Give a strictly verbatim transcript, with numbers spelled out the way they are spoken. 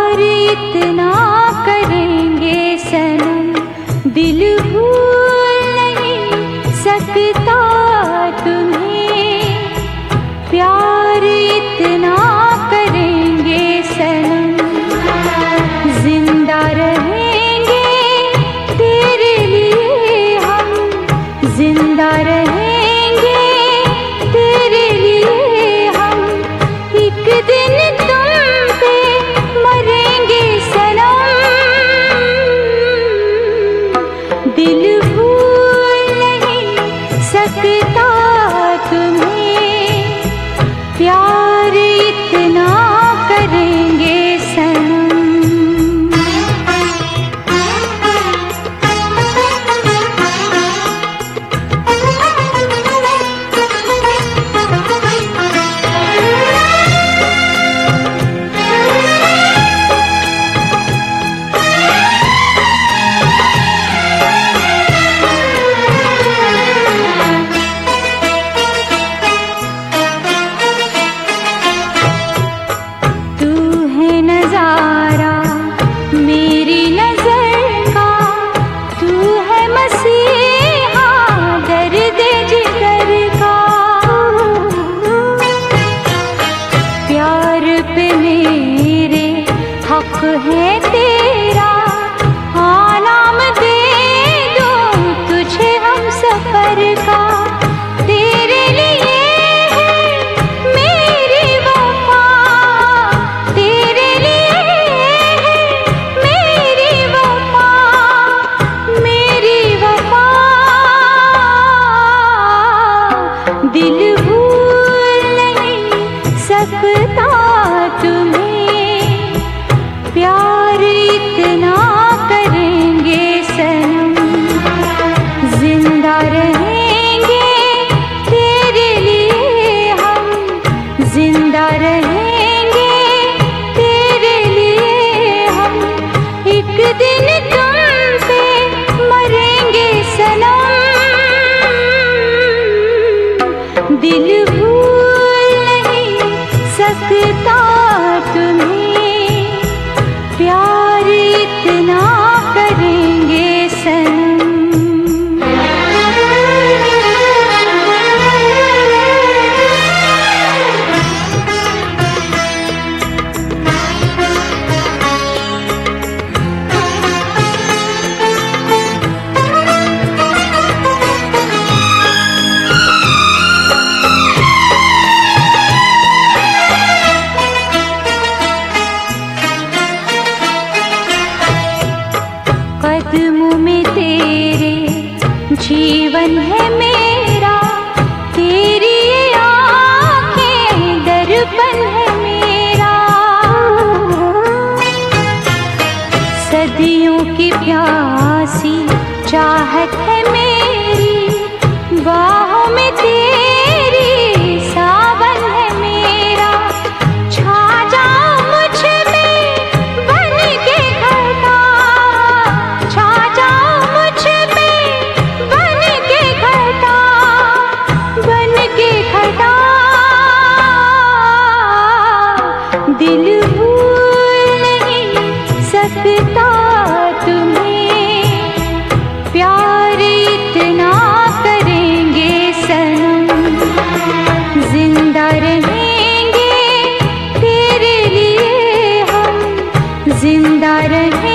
प्यार इतना करेंगे सनम, दिल भूल नहीं सकता तुम्हें। प्यार इतना करेंगे सनम, जिंदा रहेंगे तेरे लिए हम, जिंदा रहेंगे तेरे लिए हम। एक दिन तुम पे मरेंगे सनम, दिल भूल नहीं सकता तुम्हें। प्यार इतना करेंगे सनम। हक है तेरा, हाँ नाम दे दूं तुझे हम सफर का। तेरे लिए है मेरी वफा, तेरे लिए है मेरी वफा, मेरी वफा। दिल भूल नहीं सकता तुम्हें। प्यार इतना करेंगे सनम, जिंदा रहेंगे तेरे लिए हम, जिंदा रहेंगे तेरे लिए हम। एक दिन तुम पे मरेंगे सनम, दिल भूल नहीं सकता तुम्हें। प्यार इतना करेंगे सनम। कदमों में तेरे जीवन है मेरा, तेरी ये आँखें दर्पण है मेरा। सदियों की प्यासी चाहत है मेरी, बाहों में तेरी सावन है मेरा। छा जाओ मुझ में बन के घटा, छा जाओ मुझ में बन के घटा, बन के घटा। दिल भूल नहीं सकता तुम्हें। प्यार इतना करेंगे सनम, जिंदा रहेंगे तेरे लिए हम, जिंदा रहेंगे